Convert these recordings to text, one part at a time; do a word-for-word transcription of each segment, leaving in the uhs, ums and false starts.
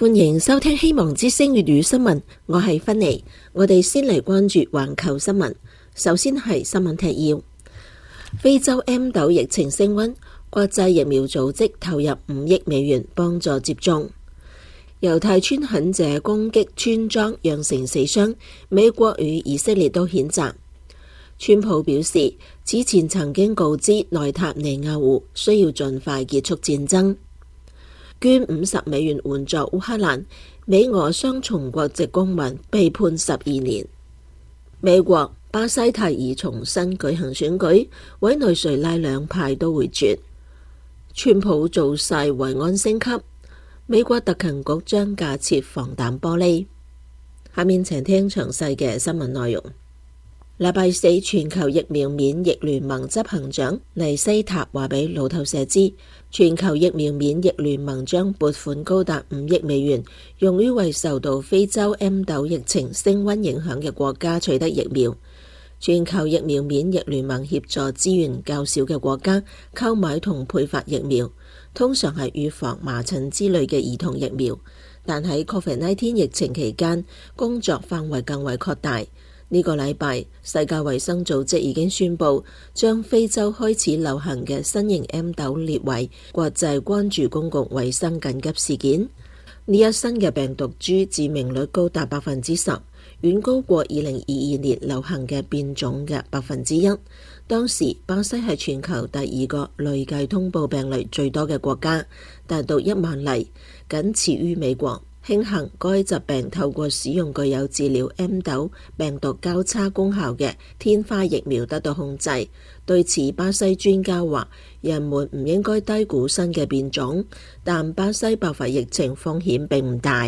歡迎收聽希望之聲粵語新聞，我係芬妮。我哋先嚟關注環球新聞。首先係新聞提要：非洲 M 豆疫情升溫，國際疫苗組織投入五億美元幫助接種。猶太村狠者攻擊村莊，釀成死傷，美國與以色列都譴責。川普表示，此前曾經告知內塔尼亞胡需要盡快結束戰爭。捐五十美元援助烏克蘭，美俄雙重國籍公民被判十二年。美國、巴西提議重新舉行選舉，委內瑞拉兩派都會絕。川普造勢維安升級，美國特勤局將架設防彈玻璃。下面請聽詳細嘅新聞內容。禮拜四，全球疫苗免疫聯盟執行長尼西塔話俾路透社知，全球疫苗免疫聯盟將撥款高達五億美元，用於為受到非洲 M 豆疫情升溫影響嘅國家取得疫苗。全球疫苗免疫聯盟協助資源較少嘅國家購買同配發疫苗，通常係預防麻疹之類嘅兒童疫苗，但喺 Covid 十九 疫情期間，工作範圍更為擴大。呢個禮拜，世界衛生組織已經宣布將非洲開始流行嘅新型 M 豆列為國際關注公共衛生緊急事件。呢一新嘅病毒株致命率高達百分之十，遠高過二零二二年流行嘅變種嘅百分之一。當時巴西係全球第二個累計通報病例最多嘅國家，達到一萬例，僅次於美國。慶幸該疾病透過使用具有治療 M 豆病毒交叉功效嘅天花疫苗得到控制。對此，巴西專家話，人們唔應該低估新嘅變種，但巴西爆發疫情風險並唔大。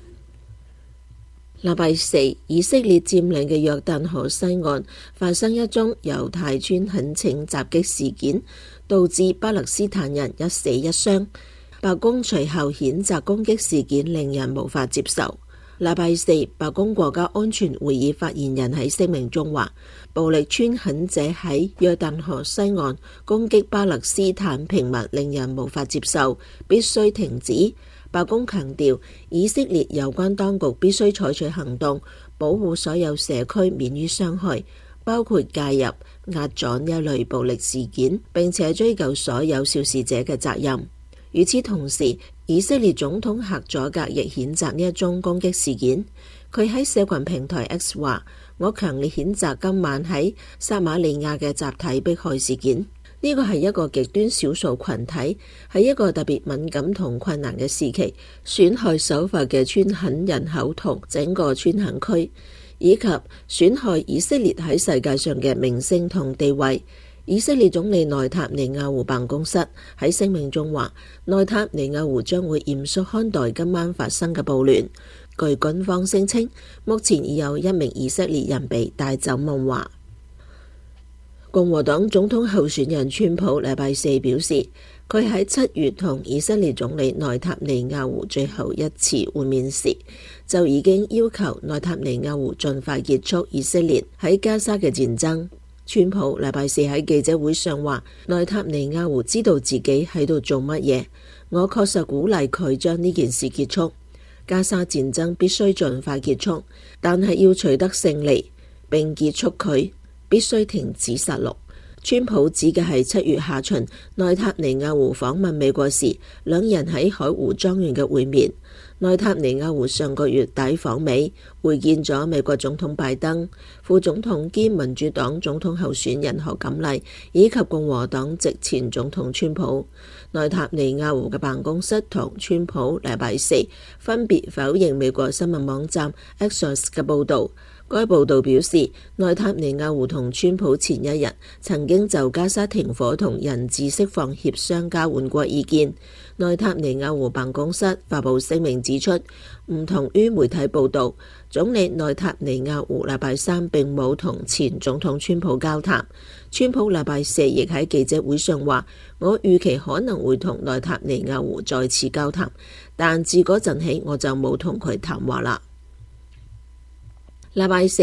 禮拜四，以色列佔領嘅約旦河西岸發生一宗猶太村懇請襲擊事件，導致巴勒斯坦人一死一傷。白宮隨後譴責攻擊事件令人無法接受。禮拜四，白宮國家安全會議發言人喺聲明中話，暴力村狠者喺約旦河西岸攻擊巴勒斯坦平民令人無法接受，必須停止。白宮強調，以色列有關當局必須採取行動，保護所有社區免於傷害，包括介入壓阻呢一類暴力事件，並且追究所有肇事者嘅責任。與此同時，以色列總統赫佐格亦譴責呢一宗攻擊事件。佢喺社群平台 X 話：我強烈譴責今晚喺撒馬利亞嘅集體迫害事件。呢個係一個極端少數群體，喺一個特別敏感同困難嘅時期，損害守法嘅村墾人口同整個村墾區，以及損害以色列喺世界上嘅名聲同地位。以色列總理內塔尼亞胡辦公室喺聲明中話，內塔尼亞胡將會嚴肅看待今晚發生嘅暴亂。據軍方聲稱，目前已有一名以色列人被帶走問話。共和黨總統候選人川普禮拜四表示，佢喺七月同以色列總理內塔尼亞胡最後一次會面時，就已經要求內塔尼亞胡盡快結束以色列喺加沙嘅戰爭。川普禮拜四喺記者會上話，內塔尼亞胡知道自己喺度做乜嘢，我確實鼓勵佢將呢件事結束。加沙戰爭必須盡快結束，但係要取得勝利並結束佢，必須停止殺戮。川普指嘅係七月下旬內塔尼亞胡訪問美國時，兩人喺海湖莊園嘅會面。內塔尼亞胡上個月底訪美，會見咗美國總統拜登、副總統兼民主黨總統候選人賀錦麗以及共和黨籍前總統川普。內塔尼亞胡嘅辦公室同川普禮拜四分別否認美國新聞網站 Axios 嘅報導。該報導表示，內塔尼亞胡同川普前一日曾經就加沙停火同人質釋放協商交換過意見。內塔尼亞胡辦公室發布聲明指出，唔同於媒體報導，總理內塔尼亞胡禮拜三並冇同前總統川普交談。川普禮拜四亦喺記者會上話，我預期可能會同內塔尼亞胡再次交談，但自嗰陣起我就冇同佢談話啦。禮拜四，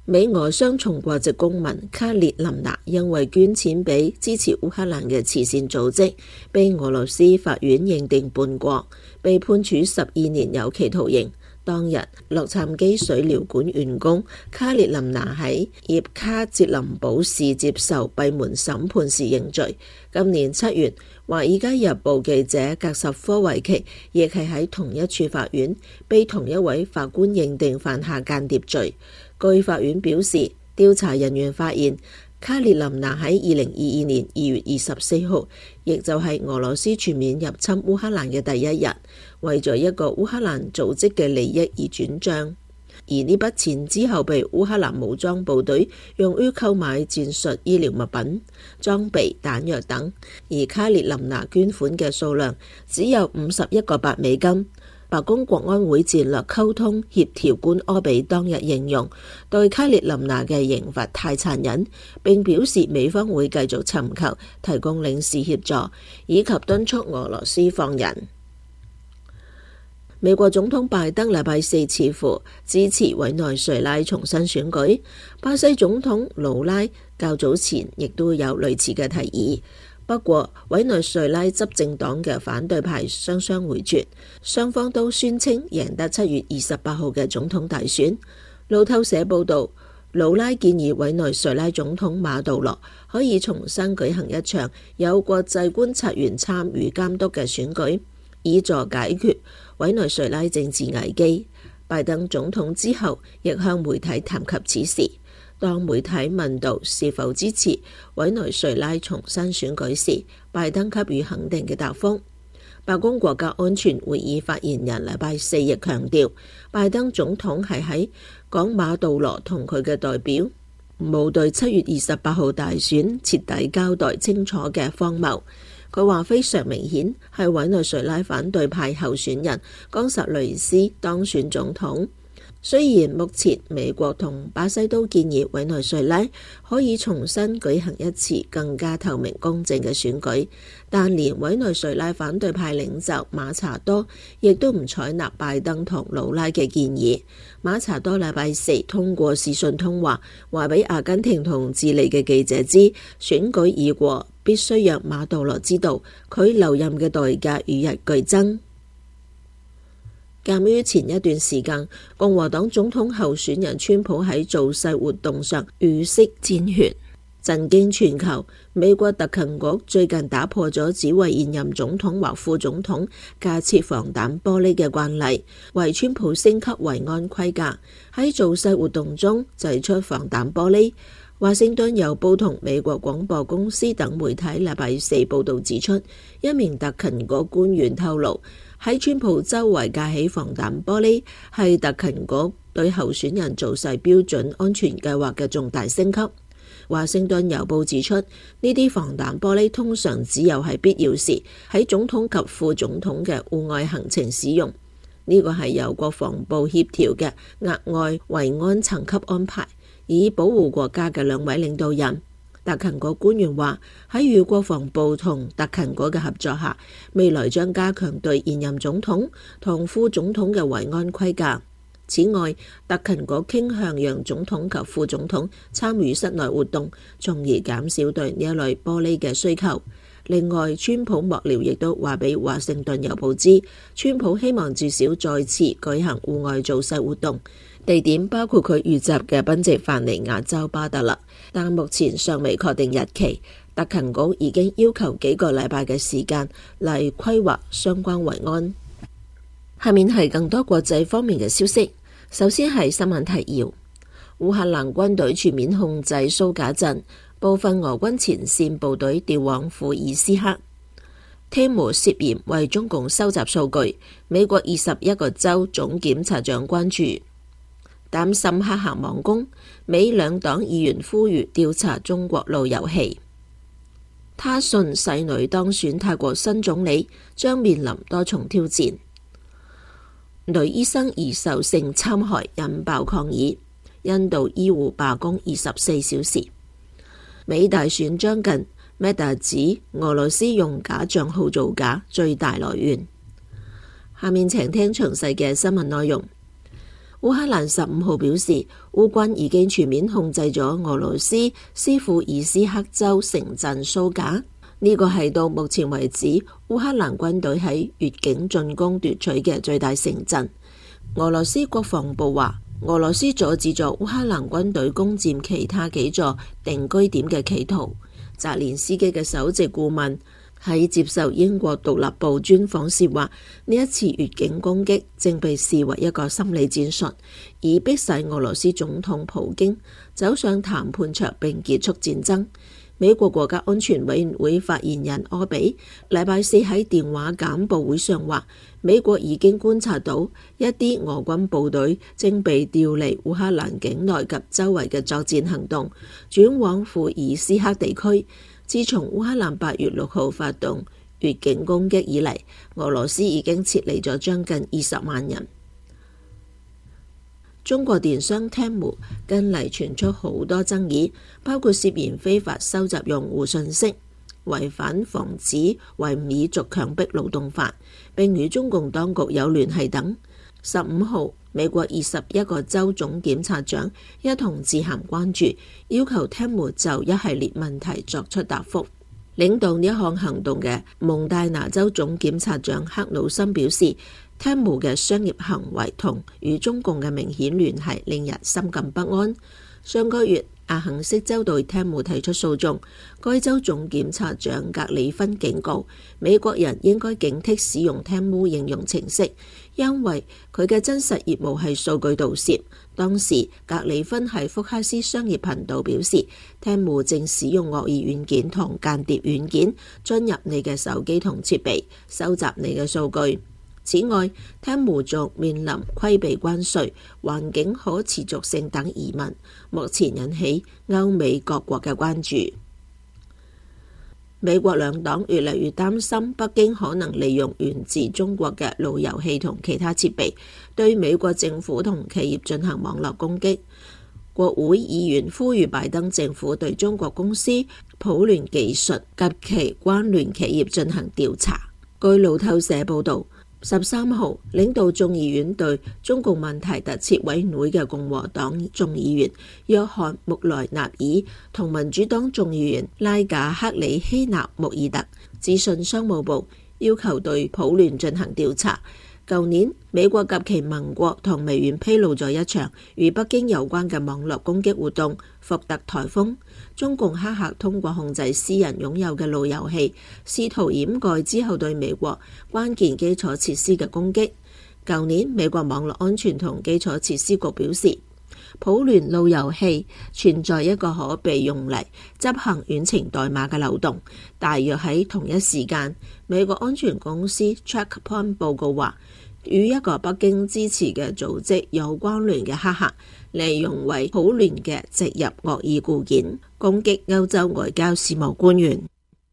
美俄雙重國籍公民卡列琳娜因為捐錢俾支持烏克蘭嘅慈善組織，被俄羅斯法院認定叛國，被判處十二年有期徒刑。當日，洛杉磯水療館員工卡列琳娜喺葉卡捷琳堡市接受閉門審判時認罪。今年七月，《華爾街日報》記者格什科維奇亦係喺同一處法院被同一位法官認定犯下間諜罪。據法院表示，調查人員發現卡列琳娜喺二零二二年二月二十四號，亦就係俄羅斯全面入侵烏克蘭嘅第一日，為咗一個烏克蘭組織嘅利益而轉賬，而呢筆錢之後被烏克蘭武裝部隊用於購買戰術醫療物品、裝備、彈藥等，而卡列琳娜捐款嘅數量只有五十一個白美金。白宮國安會戰略溝通協調官柯比當日形容對卡列琳娜嘅刑罰太殘忍，並表示美方會繼續尋求提供領事協助，以及敦促俄羅斯放人。美國總統拜登禮拜四似乎支持委內瑞拉重新選舉，巴西總統盧拉較早前亦都有類似嘅提議。不過，委內瑞拉執政黨嘅反對派雙雙回絕，雙方都宣稱贏得七月二十八號嘅總統大選。路透社報道，盧拉建議委內瑞拉總統馬杜羅可以重新舉行一場有國際觀察員參與監督嘅選舉，以助解決委內瑞拉政治危機。拜登總統之後亦向媒體談及此事。當媒體問到是否支持委內瑞拉重新選舉時，拜登給予肯定嘅答覆。白宮國家安全會議發言人禮拜四亦強調，拜登總統係喺講馬杜羅同佢嘅代表冇對七月二十八號大選徹底交代清楚嘅荒謬。佢話非常明顯係委內瑞拉反對派候選人岡薩雷斯當選總統。雖然目前美國同巴西都建議委內瑞拉可以重新舉行一次更加透明公正嘅選舉，但連委內瑞拉反對派領袖馬查多亦都唔採納拜登同盧拉嘅建議。馬查多禮拜四通過視訊通話，話俾阿根廷同智利嘅記者知，選舉已過，必須讓馬杜羅知道佢留任嘅代價與日俱增。鑒於前一段時間共和黨總統候選人川普喺造勢活動上遇刺濺血，震驚全球，美國特勤局最近打破咗只為現任總統或副總統架設防彈玻璃嘅慣例，為川普升級維安規格，喺造勢活動中製出防彈玻璃。華盛頓郵報同美國廣播公司等媒體禮拜四報道指出，一名特勤局官員透露，喺川普周圍架起防彈玻璃係特勤局對候選人造勢標準安全計劃嘅重大升級。華盛頓郵報指出，呢啲防彈玻璃通常只有喺必要時喺總統及副總統嘅戶外行程使用。呢個係由國防部協調嘅額外維安層級安排，以保護國家嘅兩位領導人。特勤局官員話，喺與國防部同特勤局嘅合作下，未來將加強對現任總統同副總統嘅維安規格。此外，特勤局傾向讓總統及副總統參與室內活動，從而減少對呢一類玻璃嘅需求。另外，川普幕僚亦都話俾華盛頓郵報知，川普希望至少再次舉行戶外造勢活動，地點包括佢遇襲嘅賓夕法尼亞州巴特勒，但目前尚未確定日期。特勤局已經要求幾個禮拜嘅時間嚟規劃相關維安。下面係更多國際方面嘅消息。首先係新聞提要：烏克蘭軍隊全面控制蘇賈鎮，部分俄軍前線部隊調往庫爾斯克。聽梅涉嫌為中共收集數據，美國二十一個州總檢察長關注，擔心黑客網攻。美兩黨議員呼籲調查中國路由器。他信世女當選泰國新總理，將面臨多重挑戰。女醫生疑受性侵害引爆抗議，印度醫護罷工二十四小時。美大選將近，Meta 指俄羅斯用假賬號造假最大來源。下面請聽詳細嘅新聞內容。 烏克蘭十五號表示，烏軍已經全面控制咗俄羅斯斯庫爾斯克州城鎮蘇賈，呢個係到目前為止烏克蘭軍隊喺越境進攻奪取嘅最大城鎮。俄羅斯國防部話，俄羅斯阻止咗烏克蘭軍隊攻佔其他幾座定居點嘅企圖。澤連斯基嘅首席顧問喺接受英國獨立報專訪時話，呢一次越境攻擊正被視為一個心理戰術，以迫使俄羅斯總統普京走上談判桌並結束戰爭。美國國家安全委員會發言人柯比禮拜四喺電話簡報會上話，美國已經觀察到一啲俄軍部隊正被調離烏克蘭境內及周圍嘅作戰行動，轉往庫爾斯克地區。自從烏克蘭八月六號發動越境攻擊以嚟，俄羅斯已經撤離咗將近二十萬人。中國電商 Temu 近嚟傳出好多爭議，包括涉嫌非法收集用戶信息、違反防止維吾爾族強迫勞動法，並與中共當局有聯繫等。十五號，美國二十一個州總檢察長一同致函關注，要求 Temu 就一系列問題作出答覆。領導呢一項行動嘅蒙大拿州總檢察長克魯森表示，Temu 嘅商業行為同與中共嘅明顯聯繫令人深感不安。上個月，阿肯色州對 Temu 提出訴訟，該州總檢察長格里芬警告美國人應該警惕使用 Temu 應用程式，因為佢嘅真實業務係數據盜竊。當時格里芬喺福克斯商業頻道表示， Temu 正使用惡意軟件同間諜軟件進入你嘅手機同設備，收集你嘅數據。此外， Temu 仲面臨規避關稅、環境可持續性等疑問，目前引起歐美各國嘅關注。美國兩黨越嚟越擔心北京可能利用源自中國嘅路由器同其他設備，對美國政府同企業進行網絡攻擊。國會議員呼籲拜登政府對中國公司普聯技術及其關聯企業進行調查。據路透社報導，十三號，領導眾議院對中共問題特設委員會嘅共和黨眾議員約翰穆萊納爾同民主黨眾議員拉賈克里希納穆爾特致信商務部，要求對普聯進行調查。舊年，美國及其盟國同微軟披露咗一場與北京有關嘅網絡攻擊活動福特颱風。中共黑客通過控制私人擁有嘅路由器，試圖掩蓋之後對美國關鍵基礎設施嘅攻擊。舊年，美國網絡安全同基礎設施局表示，普聯路由器存在一個可被用嚟執行遠程代碼嘅漏洞。大約喺同一時間，美國安全公司 Checkpoint 報告話，與一個北京支持嘅組織有關聯嘅黑客，利用為普聯嘅植入惡意固件，攻擊歐洲外交事務官員。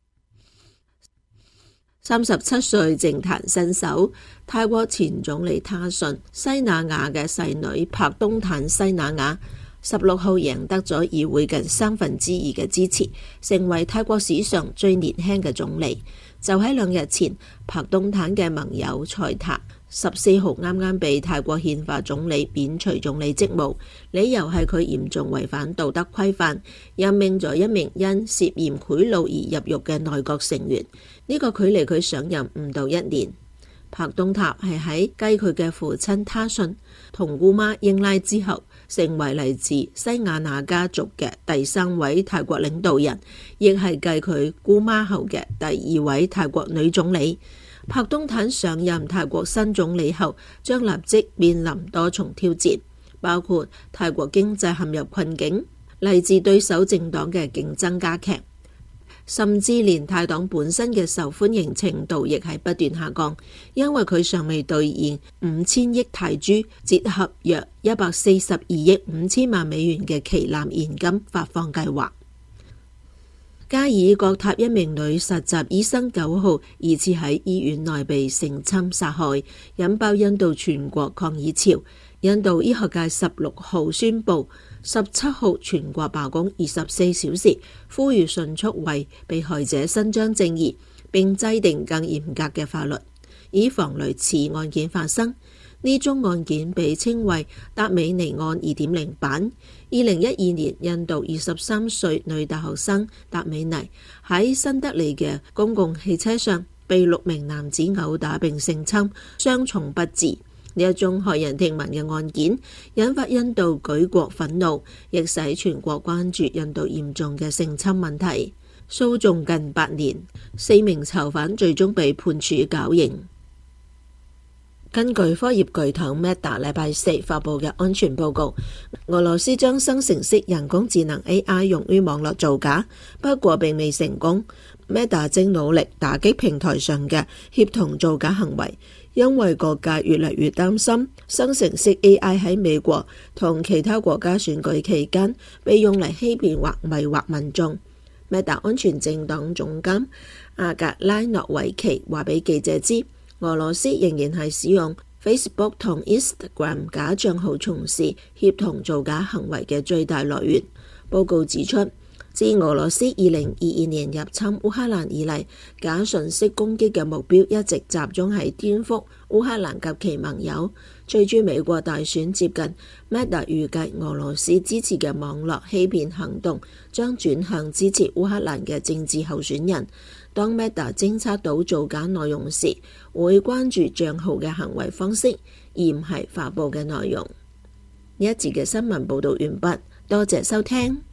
三十七歲政壇新手，泰國前總理他信西那雅嘅細女帕東坦西那雅，十六號贏得咗議會近三分之二嘅支持，成為泰國史上最年輕嘅總理。就喺兩日前，帕東坦嘅盟友賽塔十四號啱啱被泰國憲法總理免除總理職務，理由係佢嚴重違反道德規範，任命咗一名因涉嫌賄賂而入獄嘅內閣成員。呢、這個距離佢上任唔到一年。帕東塔係喺繼佢嘅父親他信同姑媽英拉之後，成為嚟自西雅那家族嘅第三位泰國領導人，亦係繼佢姑媽後嘅第二位泰國女總理。帕東坦上任泰國新總理後，將立即面臨多重挑戰，包括泰國經濟陷入困境，嚟自對手政黨嘅競爭加劇，甚至連泰黨本身嘅受歡迎程度亦係不斷下降，因為佢尚未兌現五千億泰銖，折合約一百四十二億五千萬美元嘅旗艦現金發放計劃。加爾各答一名女實習醫生九號疑似喺醫院內被性侵殺害，引爆印度全國抗議潮。印度醫學界十六號宣布，十七號全國罷工二十四小時，呼籲迅速為被害者伸張正義，並制定更嚴格嘅法律，以防類似案件發生。 呢宗案件被稱為達美尼案 二點零 版。二零一二年，印度二十三歲女大學生達美尼喺新德里嘅公共汽車上被六名男子毆打並性侵，傷重不治。呢一宗駭人聽聞嘅案件引發印度舉國憤怒，亦使全國關注印度嚴重嘅性侵問題。訴訟近八年，四名囚犯最終被判處絞刑。根據科業巨頭 Meta 禮拜四發佈嘅安全報告，俄羅斯將生成式人工智能 A I 用於網絡造假，不過並未成功。Meta 正努力打擊平台上嘅協同造假行為，因為各界越嚟越擔心生成式 A I 喺美國同其他國家選舉期間被用嚟欺騙或迷惑民眾。Meta 安全政黨總監阿格拉諾維奇話俾記者知，俄羅斯仍然係使用 Facebook 同 Instagram 假帳號從事協同造假行為嘅最大來源。報告指出，自俄羅斯二零二二年入侵烏克蘭以嚟，假信息攻擊嘅目標一直集中喺顛覆烏克蘭及其盟友。隨住美國大選接近， Meta 預計俄羅斯支持嘅網絡欺騙行動將轉向支持烏克蘭嘅政治候選人。當 Meta 偵測到造假內容時，會關注帳號嘅行為方式，而唔係發佈嘅內容。呢一節嘅新聞報導完畢，多謝收聽。